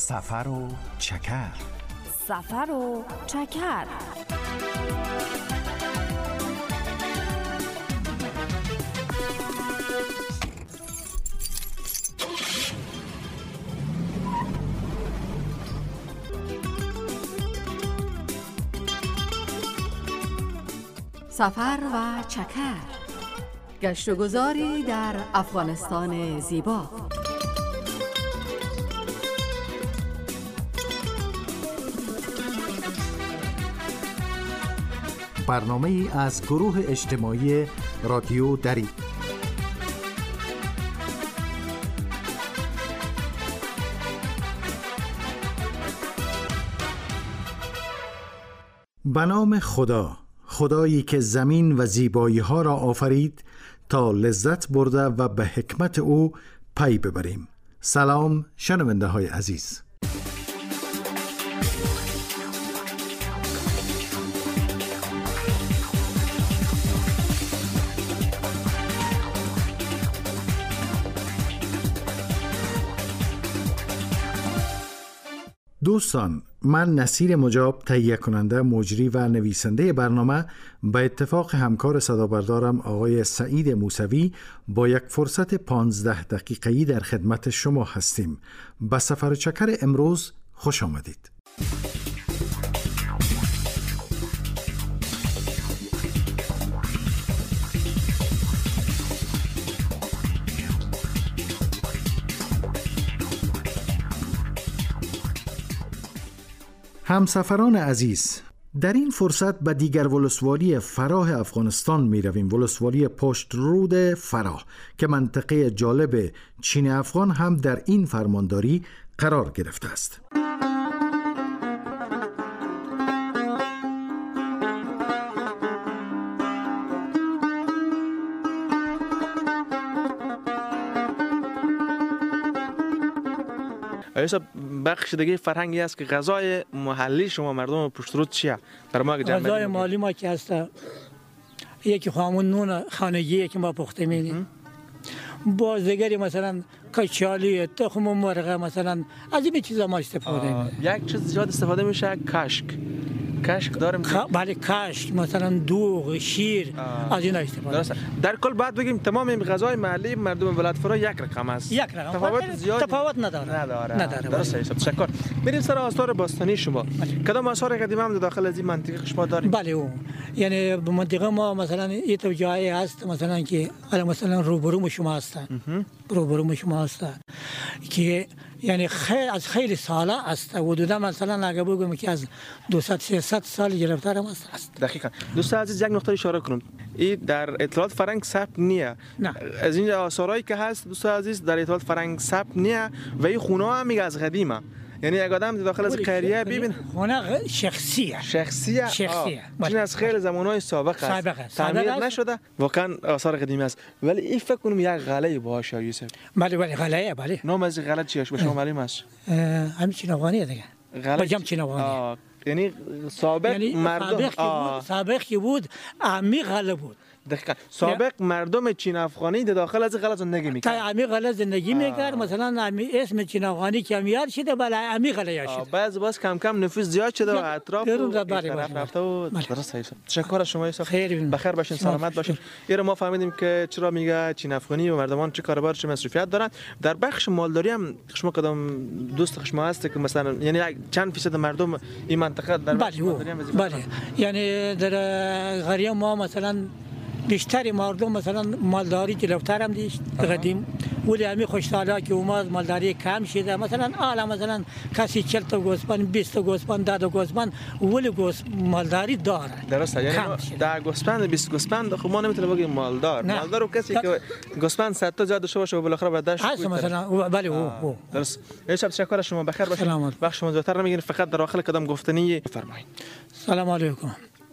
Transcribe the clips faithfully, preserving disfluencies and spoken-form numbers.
سفر و چکر. سفر و چکر. سفر و چکر، گشت و گذاری در افغانستان زیبا. برنامه ای از گروه اجتماعی رادیو دری. به نام خدا، خدایی که زمین و زیبایی ها را آفرید تا لذت برده و به حکمت او پی ببریم. سلام شنونده های عزیز. دوستان، من نصیر مجاب، تهیه کننده، مجری و نویسنده برنامه، به اتفاق همکار صدابردارم آقای سعید موسوی با یک فرصت پانزده دقیقه‌ای در خدمت شما هستیم. به سفر و چکر امروز خوش آمدید. همسفران عزیز، در این فرصت به دیگر ولسوالی فراه افغانستان می رویم. ولسوالی پشت رود فراه که منطقه جالب چین افغان هم در این فرمانداری قرار گرفته است. ایسا بخش دیگه فرهنگی است که غذای محلی شما مردم پشت رود چیه؟ در ما غذای محلی ما که هست، یکی خامون نون خانگی که ما پخته می‌کنیم. باز دیگری مثلا کچالی، تخم مرغ، مثلا از این چیزا ما استفاده می‌کنیم. یک چیز زیاد استفاده میشه کشک. کشک داریم. خ... بله کشک، مثلا دوغ، شیر، از اینا استفاده. درسته. در کل بعد بگیم تمام این غذای محلی مردم ولایت فراه یک رقم است. یک رقم. تفاوت زیاد تفاوت نداره. نداره. نداره. درسته. تشکر. بریم سر آثار باستانی شما. کدام آثار قدیمی هم داخل از این منطقه شما داریم؟ بله او. یعنی به منطقه ما مثلا این تو جایی هست مثلا که مثلا روبرو شما هستن. روبرو شما هستن که یعنی خیلی از خیلی ساله است. حدودا مثلا اگه بگم که از دویست سیصد سال گرفتار هم است. دقیقاً. دوستان عزیز یک نکته اشاره کنم. این در اطلاعات فرهنگ ثبت نیه. نه. از این آثارایی که هست دوستان عزیز در اطلاعات فرهنگ ثبت نیه و این خونه هم میگه از قدیمه. یعنی اگه آدم داخل از قریه ببین خونه شخصیه. شخصیه. شخصیه. این از خیلی زمانهای سابق است. سابق است. تعمیر نشده. واقعا آثار قدیمی است. ولی این فکر کنم یک غله باشه یوسف. بله بله غله بله. نام از غله چیه؟ به شما معلوم است؟ همین چینوانی دیگه. غله جام چینوانی. یعنی سابق یعنی مردم سابق که بود عمیق غله بود. دقیقاً. سابق مردم چین افغانی در داخل از غله زندگی میکرد. تا عمیق غله زندگی میکرد. مثلا اسم چین افغانی که میاد شده بله عمیق غله شده. بعض باز کم کم نفوذ زیاد شده و اطراف رفته و درست. تشکر از شما یوسف. بخیر باشین، سلامت باشین. ایرا ما فهمیدیم که چرا میگه چین افغانی و مردمان چه کاروبار چه مصرفیت دارن. در بخش مالداری هم شما کدام دوست شما هست که مثلا یعنی چند فیصد مردم این منطقه در بخش مالداری هم بله یعنی در قریه ما مثلا بیشتری مردم مثلا مالداری جلوتر هم دیشت قدیم، ولی همین خوشحالا که اومد مالداری کم شده. مثلا حالا مثلا کسی چهل تا گوسفند، بیست تا گوسفند، ده تا گوسفند ولی گوس مالداری داره. درسته. یعنی ده گوسفند، بیست گوسفند خب ما نمیتونیم بگیم مالدار. نه. مالدار و کسی که گوسفند صد تا زیاد داشته باشه و بالاخره بعدش هست مثلا بله او او درست. شب تشکر شما بخیر باشید. وقت شما زیادتر نمیگیریم، فقط در آخر کدام گفتنی فرمایید. سلام علیکم.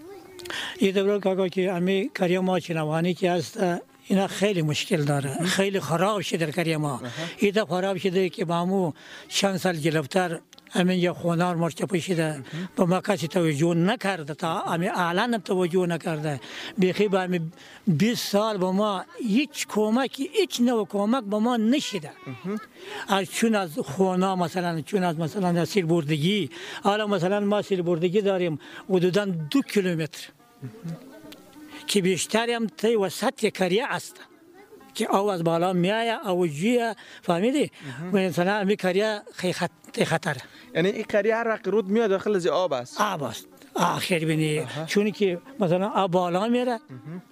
این دوران که که امی کریه ما چینوانی که هست اینا خیلی مشکل داره، خیلی خراب شده در کریه ما. اینا خراب شده که با مو چند سال جلوتر همین یا خونار مرچ پوشیده به ما کسی توجه نکرده، تا همین الان هم توجه نکرده. بیخی با همین بیست سال به ما هیچ کمکی، هیچ نوع کمک به ما نشده. از چون از خونا مثلا، چون از مثلا سیل بردگی، حالا مثلا ما سیل بردگی داریم حدودا دو کیلومتر که بیشتری هم تی وسط کریه است که او از بالا میایه او جیه، فهمیدی؟ و مثلا امی کریه خیلی خطره. یعنی این کریه هر وقت رود میاد داخل از آب است؟ آب است آخر بینی، چون که مثلا آب بالا میره.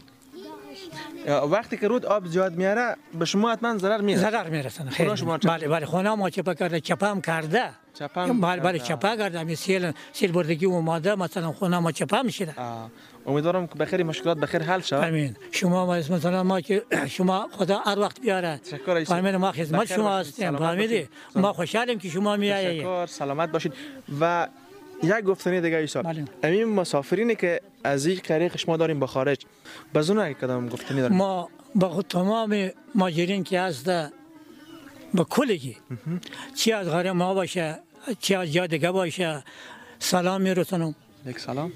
وقتی که رود آب زیاد میاره به شما حتما ضرر میرسه؟ ضرر میرسه خیلی. بله بله، خونه ما چپا کرده، چپا هم کرده. چپا هم بله بله چپا کرده. می سیل سیل بردگی اومده مثلا خونه ما چپا میشه. امیدوارم که بخیر مشکلات بخیر حل شود. امین. شما مثلا ما که شما خدا هر وقت بیاره. فهمید ما خدمت شما هستیم، فهمیدی؟ ما خوشحالیم که شما میایید. تشکر، سلامت باشید. و یک گفتنی دیگه ایشان، همین مسافرینی که از این طریق شما داریم به خارج، بزونه کدام گفتنی داریم؟ ما با تمام ماجرین که هست به کلگی، چی از غیر ما باشه، چی از جا دیگه باشه، سلام میرسونم. یک سلام.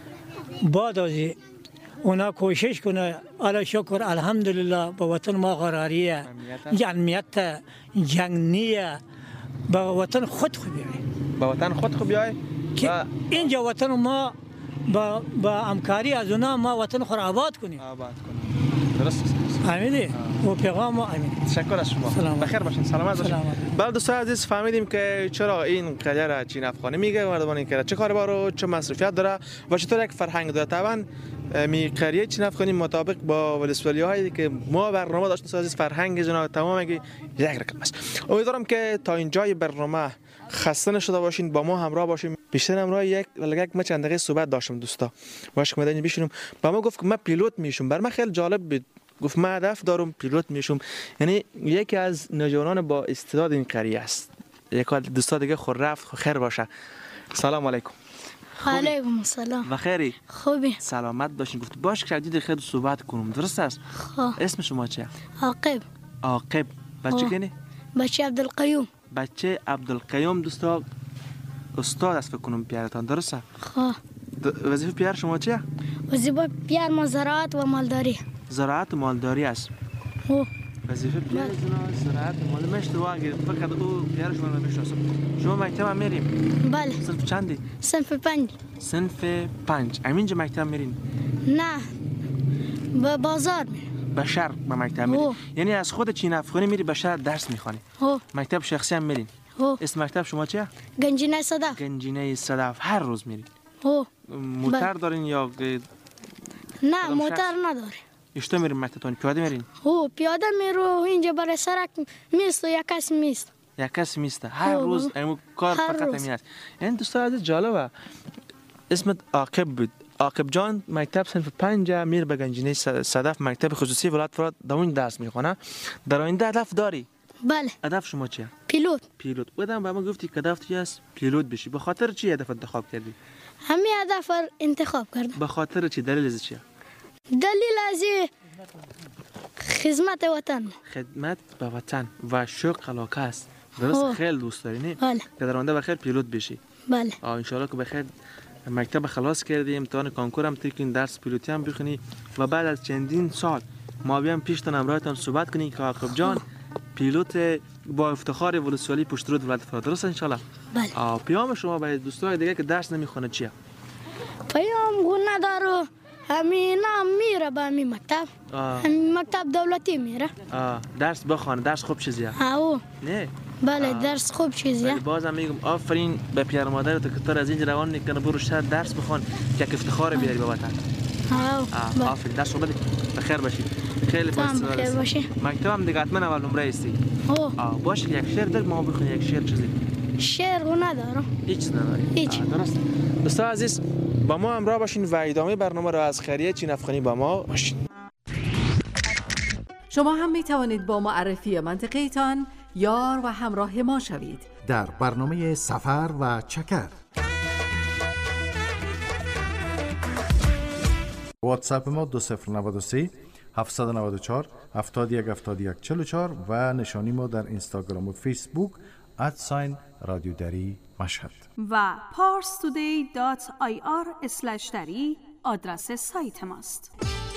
بعد از اونا کوشش کنه، الله شکر الحمدلله به وطن ما قراریه، امنیت، جنگ نیه، به وطن خود خوب بیایی. به وطن خود خوب بیایی؟ که اینجا وطن ما با با همکاری از اونا ما وطن خود آباد کنیم. آباد کنیم. درست است. فهمیدی؟ و پیغام ما امین. تشکر از شما. سلام. بخیر باشین، سلامت باشین. بله دوستان عزیز، فهمیدیم که چرا این قریه را چین افغانی میگه، مردمان این چه کاروبار و چه مصرفیت داره و چطور یک فرهنگ داره. طبعا می قریه چین افغانی مطابق با ولسوالی هایی که ما برنامه داشتیم عزیز، فرهنگ جنا تمام یک رقم است. امیدوارم که تا اینجای برنامه خسته نشده باشین، با ما همراه باشین. بیشتر همراه یک یک ما چند دقیقه صحبت داشتم دوستا، باش که مدنی بشینم. با ما گفت که من پیلوت میشم، بر من خیلی جالب بود. گفت من هدف دارم پیلوت میشم. یعنی یکی از نوجوانان با استعداد این قریه است. یک دوستا دیگه خور رفت خیر باشه. سلام علیکم. علیکم السلام. بخیری؟ خوبی؟ سلامت باشین. گفت باش که جدید خیلی صحبت کنم، درست است؟ خواه. اسم شما چیه؟ عاقب. عاقب. بچه کنی؟ بچه عبدالقیوم. بچه عبدالقیوم دوستا استاد است فکر کنم پیرتان، درسته؟ خواه. وظیفه پیر شما چیه؟ وظیفه پیر ما زراعت و مالداری. زراعت و مالداری است. او. وظیفه پیر زراعت و مالداری. من اشتباه کردم، فقط او پیر شما رو میشناسم. شما مکتب هم میریم؟ بله. صنف چندی؟ صنف پنج. صنف پنج. همینجا مکتب میرین؟ نه. به بازار میریم. به شهر به مکتب میرین؟ یعنی از خود چین افغانی میری به شهر درس میخوانی؟ او. مکتب شخصی هم میرین؟ او. اسم مکتب شما چیه؟ گنجینه صدف. گنجینه صدف. هر روز میرین؟ او. موتر دارین یا نه موتر نداره. اشتو میرین مکتبتون؟ پیاده میرین؟ او پیاده میرو، اینجا برای سرک میست و یک کس میست. یک کس میسته هر روز امو کار فقط همین است. این دوستا عزیز جالبه. اسمت عاقب بود. عاقب جان مکتب صنف پنج میر به گنجینه صدف مکتب خصوصی ولایت فرات داون درس میخونه. در آینده هدف داری؟ بله. هدف شما چیه؟ پیلوت. پیلوت. بودم به ما گفتی که هدف چی است؟ پیلوت بشی. به خاطر چی هدف انتخاب کردی؟ همین هدف انتخاب کردم. به خاطر چی؟ دلیل از چیه؟ دلیل از خدمت وطن. خدمت به وطن و شوق علاقه است. درست؟ خیلی دوست داری نه؟ بله. که در آینده بخیر پیلوت بشی. بله. آ ان شاء الله که بخیر مکتب خلاص کردی، امتحان کنکور هم تکین، درس پیلوتی هم بخونی و بعد از چندین سال ما بیام پیشتون همراهتون صحبت کنیم که عاقب جان پیلوت با افتخار ولسوالی پشت رود ولایت فرات، درست ان شاء الله؟ بله. آ پیام شما به دوستای دیگه که درس نمیخونه چیه؟ پیام گونه دارو همینا میره به همین مکتب. همین مکتب دولتی میره. آ درس بخوان، درس خوب چیزیه؟ آو. نه. بله درس خوب چیزیه. ولی بازم میگم آفرین به پیر مادر تو که تو از اینجا روان میکنه برو شهر درس بخوان که افتخار بیاری به وطن. آو. آفرین درس خوب بخیر باشی. خیلی بخیر باشی. مکتب هم دیگه حتما اول نمره استی. او. آ باش یک شعر در ما بخونی، یک شعر چیزی. شعر ندارم. هیچ نداری. هیچ. درست. دوستان عزیز با ما همراه باشین و ادامه برنامه را از خیریه چین افغانی با ما باشین. شما هم می توانید با معرفی منطقه‌تان یار و همراه ما شوید در برنامه سفر و چکر. واتساپ ما دو صفر نود و سه هفت نود و چهار هفتاد و یک هفتاد و یک چهل و چهار و نشانی ما در اینستاگرام و فیسبوک ادساین رادیو دری مشهد و پارس تودی دات آی آر اسلش دری آدرس سایت ماست.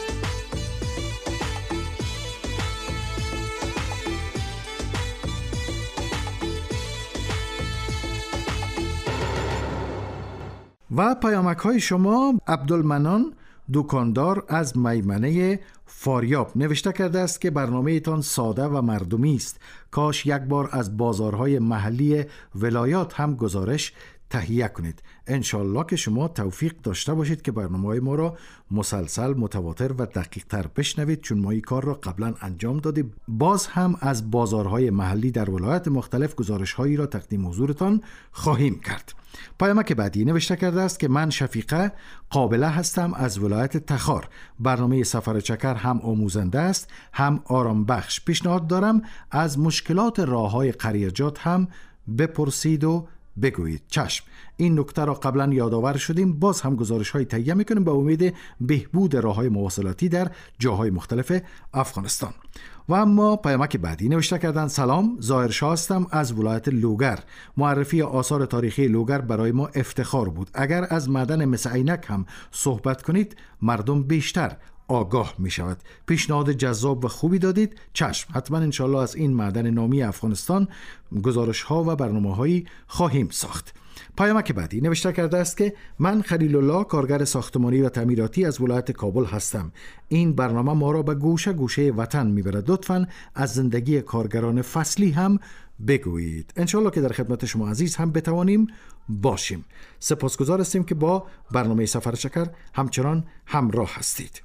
و پیامک های شما. عبدالمنان دکاندار از میمنه فاریاب نوشته کرده است که برنامه ایتان ساده و مردمی است. کاش یک بار از بازارهای محلی ولایات هم گزارش تهیه کنید. انشالله که شما توفیق داشته باشید که برنامه‌های ما را مسلسل، متواتر و دقیق تر بشنوید، چون ما این کار را قبلا انجام دادیم. باز هم از بازارهای محلی در ولایات مختلف گزارش هایی را تقدیم حضورتان خواهیم کرد. پیامک بعدی نوشته کرده است که من شفیقه قابله هستم از ولایت تخار. برنامه سفر چکر هم آموزنده است هم آرام بخش. پیشنهاد دارم از مشکلات راههای قریجات هم بپرسید و بگویید. چشم، این نکته را قبلا یادآور شدیم، باز هم گزارش های تهیه میکنیم به امید بهبود راه های مواصلاتی در جاهای مختلف افغانستان. و اما پیامک بعدی نوشته کردن سلام، ظاهرشاه هستم از ولایت لوگر. معرفی آثار تاریخی لوگر برای ما افتخار بود. اگر از معدن مس عینک هم صحبت کنید مردم بیشتر آگاه می شود. پیشنهاد جذاب و خوبی دادید. چشم، حتما انشالله از این معدن نامی افغانستان گزارش ها و برنامه هایی خواهیم ساخت. پیامک بعدی نوشته کرده است که من خلیل الله کارگر ساختمانی و تعمیراتی از ولایت کابل هستم. این برنامه ما را به گوشه گوشه وطن میبرد. لطفاً از زندگی کارگران فصلی هم بگویید. انشالله که در خدمت شما عزیز هم بتوانیم باشیم. سپاسگزار هستیم که با برنامه سفر چکر همچنان همراه هستید.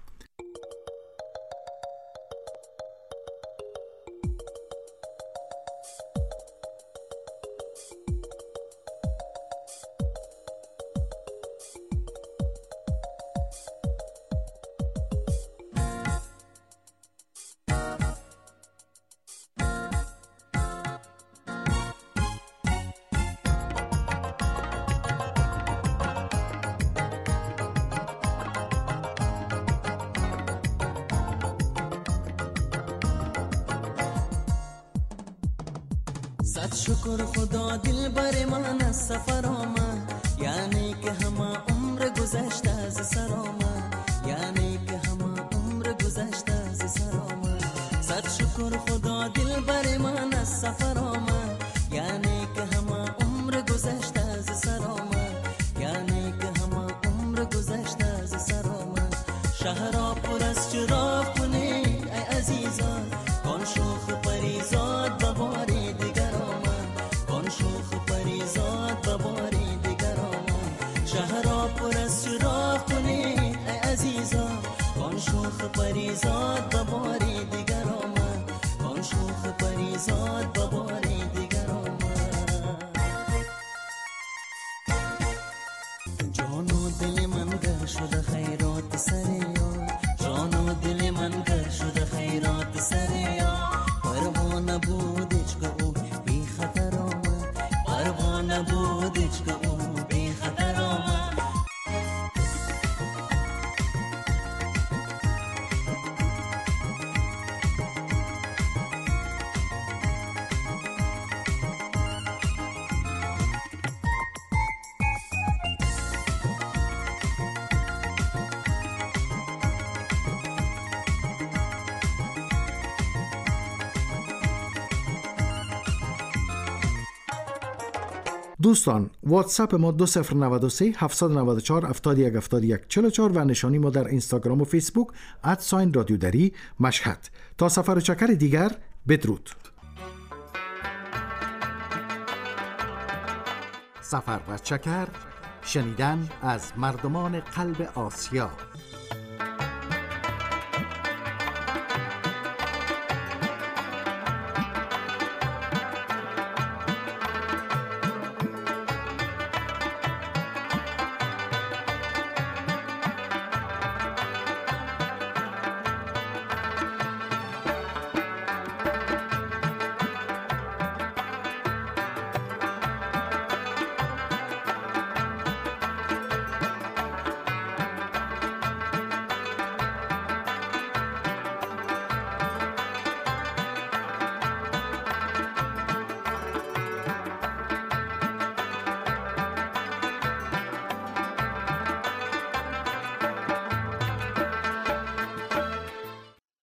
صد شکر خدا دل بر من از سفر آمد، یعنی که همه عمر گذشته از سر آمد، یعنی که همه عمر گذشته از سر آمد. صد شکر خدا دل بر من از سفر آمد، یعنی که همه عمر گذشته از سر آمد، یعنی که همه عمر گذشته از سر آمد. شهرها پر از چراغ کنید ای عزیزان، کن شوخ پریزاد بباری دیگر آمد، کن شوخ پریزاد بباری دیگر آمد. شهرها پر از چراغ کنید ای عزیزان، کن شوخ پریزاد بباری دیگر آمد، کن شوخ پریزاد بباری دیگر آمد. جان و دل من گر شده خیرات سر یار، جان و دل من گر شده خیرات سر یار. پروانه بودش که او بی خطر آمد، پروانه بودش که او بی خطر آمد. دوستان، واتساپ ما دو صفر نود و سه هفت نود و چهار هفتاد و یک هفتاد و یک چهل و چهار و نشانی ما در اینستاگرام و فیسبوک ادساین رادیو دری مشهد. تا سفر و چکر دیگر، بدرود. سفر و چکر، شنیدن از مردمان قلب آسیا.